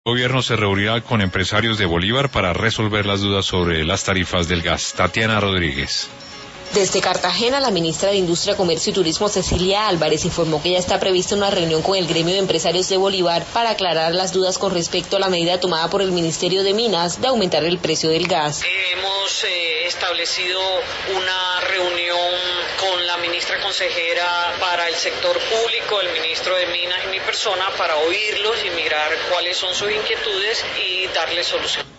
El gobierno se reunirá con empresarios de Bolívar para resolver las dudas sobre las tarifas del gas. Tatiana Rodríguez. Desde Cartagena, la ministra de Industria, Comercio y Turismo, Cecilia Álvarez, informó que ya está prevista una reunión con el gremio de empresarios de Bolívar para aclarar las dudas con respecto a la medida tomada por el Ministerio de Minas de aumentar el precio del gas. Hemos establecido una reunión con la ministra consejera para el sector público, el ministro de Minas y mi persona para oírlos y mirar cuáles son sus inquietudes y darles solución.